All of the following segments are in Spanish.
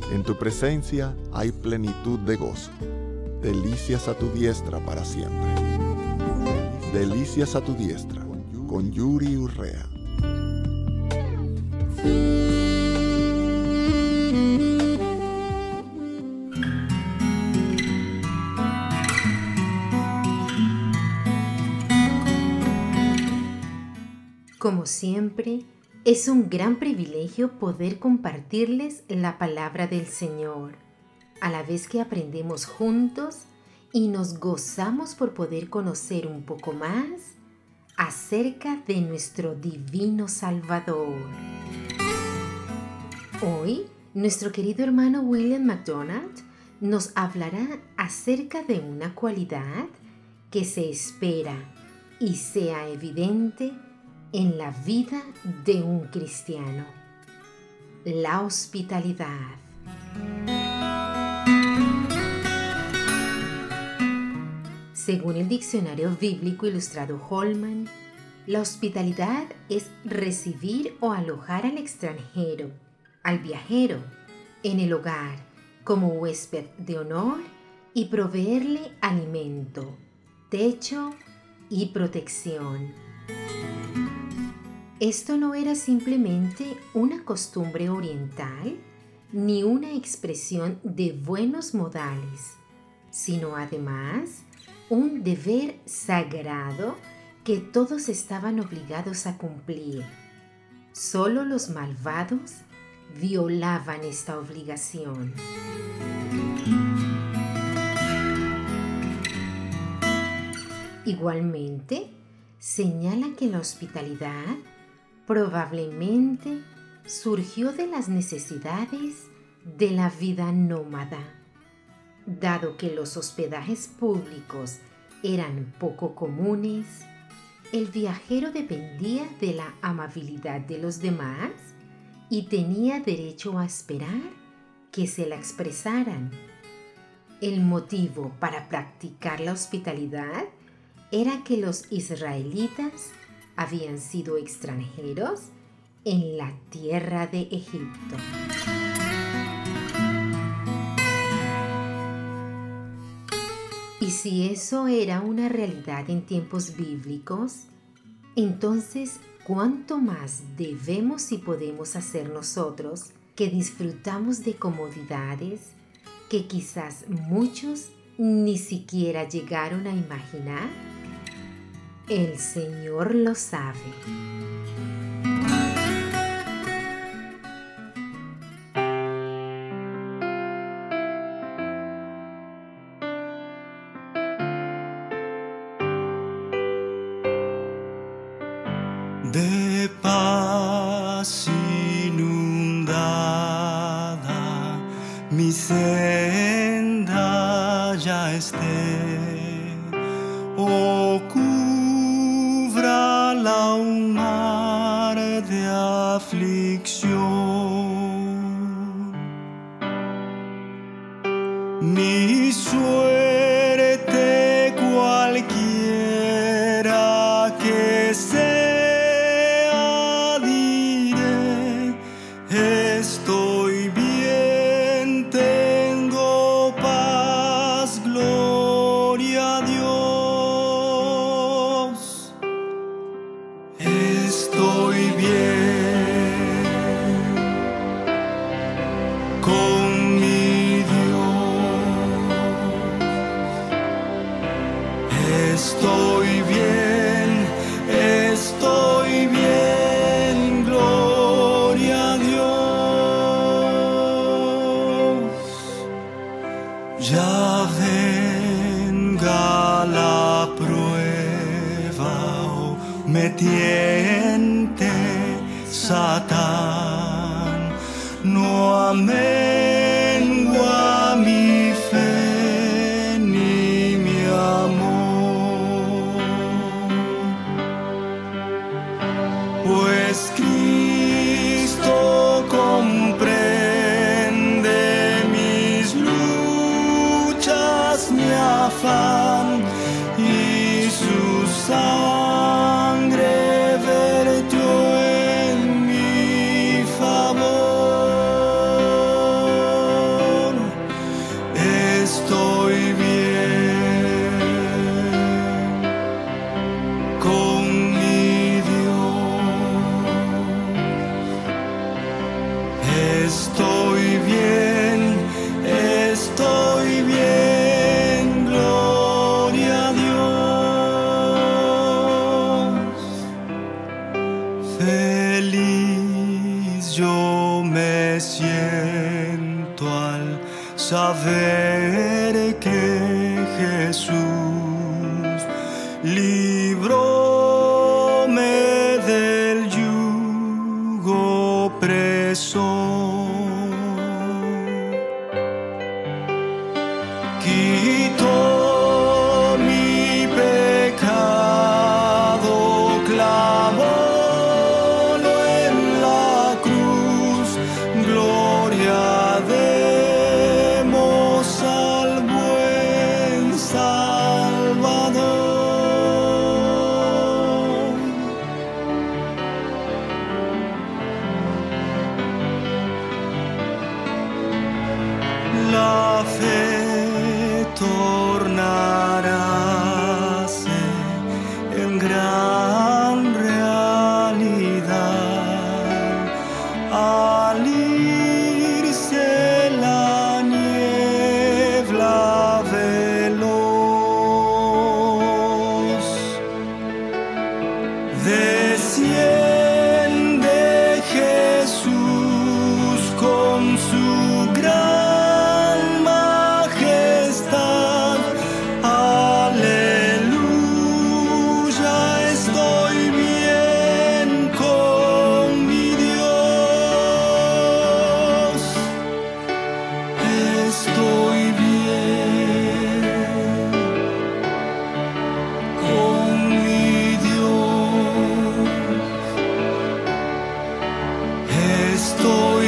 En tu presencia hay plenitud de gozo. Delicias a tu diestra para siempre. Delicias a tu diestra, con Yuri Urrea. Como siempre, es un gran privilegio poder compartirles la palabra del Señor, a la vez que aprendemos juntos y nos gozamos por poder conocer un poco más acerca de nuestro divino Salvador. Hoy, nuestro querido hermano William MacDonald nos hablará acerca de una cualidad que se espera y sea evidente en la vida de un cristiano: la hospitalidad. Según el Diccionario Bíblico Ilustrado Holman, la hospitalidad es recibir o alojar al extranjero, al viajero, en el hogar como huésped de honor y proveerle alimento, techo y protección. Esto no era simplemente una costumbre oriental ni una expresión de buenos modales, sino además un deber sagrado que todos estaban obligados a cumplir. Solo los malvados violaban esta obligación. Igualmente, señala que la hospitalidad probablemente surgió de las necesidades de la vida nómada. Dado que los hospedajes públicos eran poco comunes, el viajero dependía de la amabilidad de los demás y tenía derecho a esperar que se la expresaran. El motivo para practicar la hospitalidad era que los israelitas habían sido extranjeros en la tierra de Egipto. Y si eso era una realidad en tiempos bíblicos, entonces, ¿cuánto más debemos y podemos hacer nosotros que disfrutamos de comodidades que quizás muchos ni siquiera llegaron a imaginar? El Señor lo sabe. De paz inundada, mi senda ya esté. Cúbrala un mar de aflicción. Mi suerte cualquiera que sea, diré: estoy bien, tengo paz, gloria a Dios. Estoy bien con mi Dios. Estoy bien, gloria a Dios. Ya venga la prueba o me tiente Satán, no amengua mi fe ni mi amor, pues Cristo comprende mis luchas, mi afán, y su sangre vertió en mi favor. estoy bien, gloria a Dios. Feliz yo me siento al saber que Jesús libróme del yugo opresor. Quitó mi pecado, clavólo en la cruz, gloria demos al buen Salvador. La fe tornaráse en gran realidad al irse la niebla veloz. Desciende Jesús con su gran majestad. Aleluya, estoy bien con mi Dios. Estoy bien con mi Dios. Estoy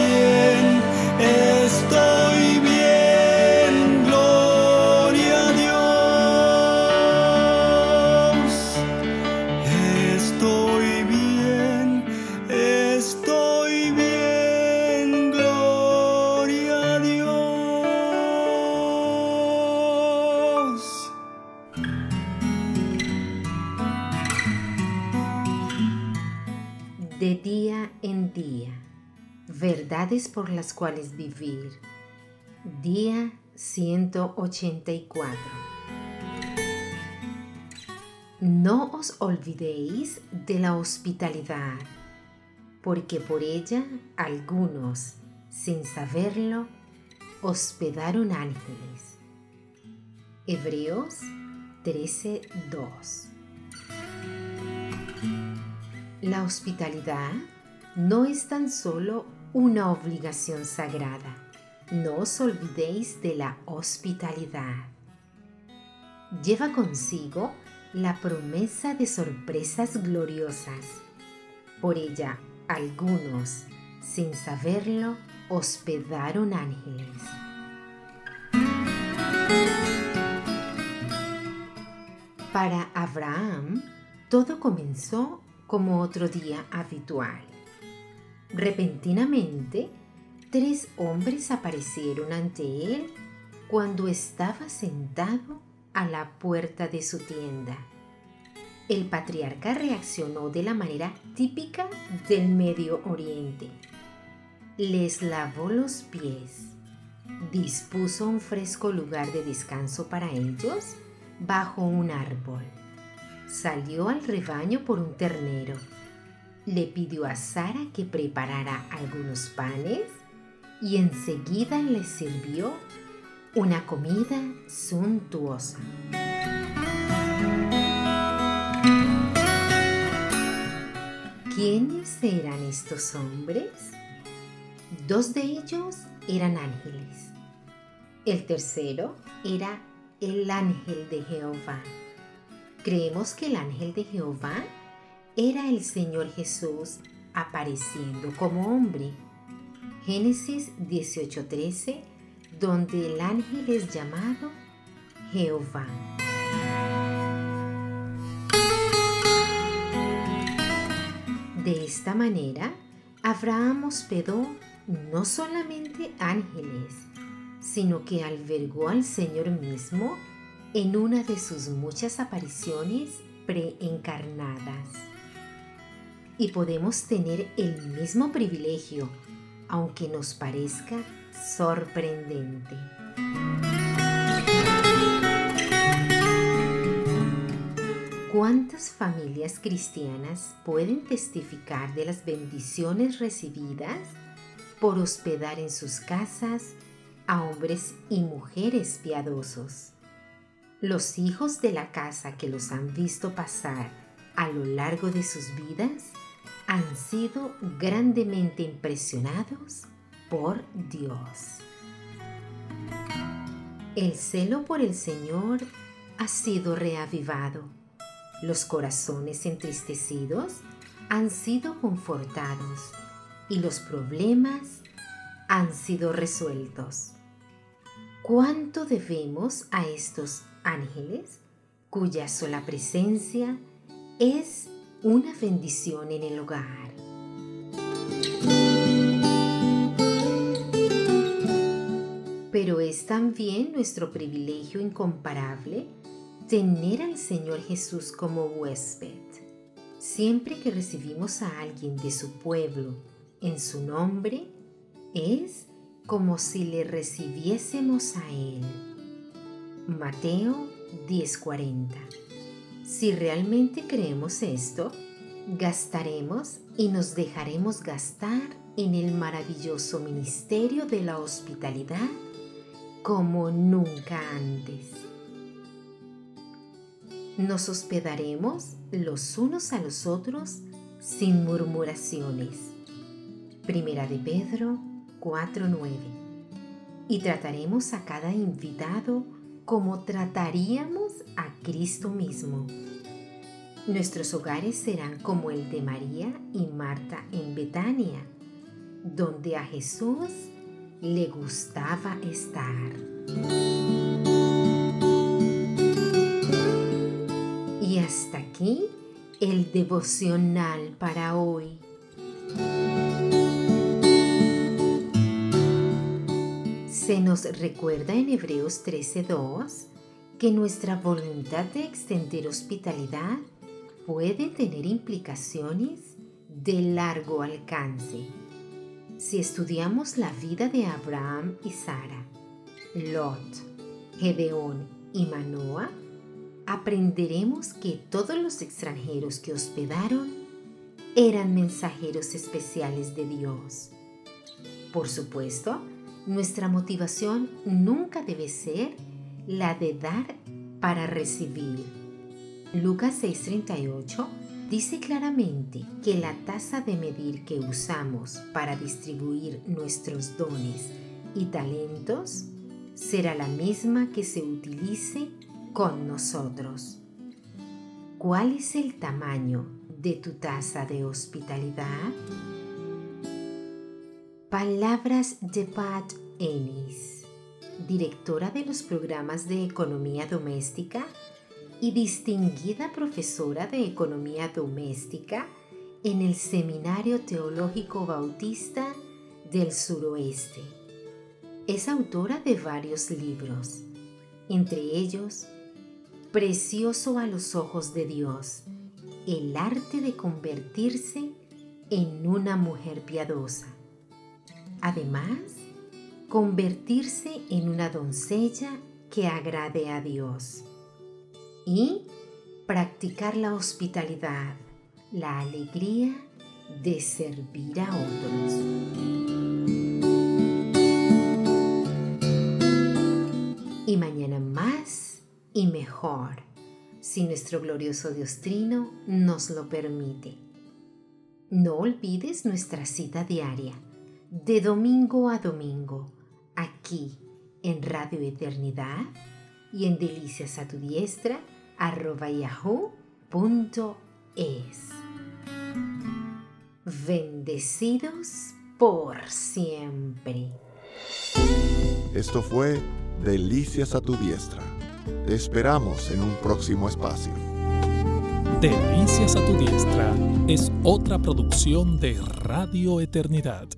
bien, gloria a Dios. Estoy bien, gloria a Dios. De día en día, verdades por las cuales vivir. Día 184. No os olvidéis de la hospitalidad, porque por ella algunos, sin saberlo, hospedaron ángeles. Hebreos 13:2. La hospitalidad no es tan solo una obligación sagrada. No os olvidéis de la hospitalidad. Lleva consigo la promesa de sorpresas gloriosas. Por ella, algunos, sin saberlo, hospedaron ángeles. Para Abraham, todo comenzó como otro día habitual. Repentinamente, 3 hombres aparecieron ante él cuando estaba sentado a la puerta de su tienda. El patriarca reaccionó de la manera típica del Medio Oriente. Les lavó los pies, dispuso un fresco lugar de descanso para ellos bajo un árbol. Salió al rebaño por un ternero. Le pidió a Sara que preparara algunos panes y enseguida le sirvió una comida suntuosa. ¿Quiénes eran estos hombres? 2 de ellos eran ángeles. El tercero era el ángel de Jehová. Creemos que el ángel de Jehová era el Señor Jesús apareciendo como hombre. Génesis 18:13, donde el ángel es llamado Jehová. De esta manera, Abraham hospedó no solamente ángeles, sino que albergó al Señor mismo en una de sus muchas apariciones preencarnadas. Y podemos tener el mismo privilegio aunque nos parezca sorprendente. ¿Cuántas familias cristianas pueden testificar de las bendiciones recibidas por hospedar en sus casas a hombres y mujeres piadosos? Los hijos de la casa que los han visto pasar a lo largo de sus vidas han sido grandemente impresionados por Dios. El celo por el Señor ha sido reavivado. Los corazones entristecidos han sido confortados y los problemas han sido resueltos. ¿Cuánto debemos a estos ángeles cuya sola presencia es una bendición en el hogar? Pero es también nuestro privilegio incomparable tener al Señor Jesús como huésped. Siempre que recibimos a alguien de su pueblo en su nombre, es como si le recibiésemos a Él. Mateo 10:40. Si realmente creemos esto, gastaremos y nos dejaremos gastar en el maravilloso ministerio de la hospitalidad como nunca antes. Nos hospedaremos los unos a los otros sin murmuraciones. Primera de Pedro 4:9. Y trataremos a cada invitado como trataríamos a Cristo mismo. Nuestros hogares serán como el de María y Marta en Betania, donde a Jesús le gustaba estar. Y hasta aquí el devocional para hoy. Se nos recuerda en Hebreos 13:2 que nuestra voluntad de extender hospitalidad puede tener implicaciones de largo alcance. Si estudiamos la vida de Abraham y Sara, Lot, Gedeón y Manoa, aprenderemos que todos los extranjeros que hospedaron eran mensajeros especiales de Dios. Por supuesto, nuestra motivación nunca debe ser la de dar para recibir. Lucas 6:38 dice claramente que la taza de medir que usamos para distribuir nuestros dones y talentos será la misma que se utilice con nosotros. ¿Cuál es el tamaño de tu taza de hospitalidad? Palabras de Pat Ennis, directora de los programas de Economía Doméstica y distinguida profesora de Economía Doméstica en el Seminario Teológico Bautista del Suroeste. Es autora de varios libros, entre ellos Precioso a los ojos de Dios, el arte de convertirse en una mujer piadosa. Además, convertirse en una doncella que agrade a Dios. Y practicar la hospitalidad, la alegría de servir a otros. Y mañana más y mejor, si nuestro glorioso Dios Trino nos lo permite. No olvides nuestra cita diaria, de domingo a domingo, aquí en Radio Eternidad y en deliciasatudiestra@yahoo.es. Bendecidos por siempre. Esto fue Delicias a tu diestra. Te esperamos en un próximo espacio. Delicias a tu diestra es otra producción de Radio Eternidad.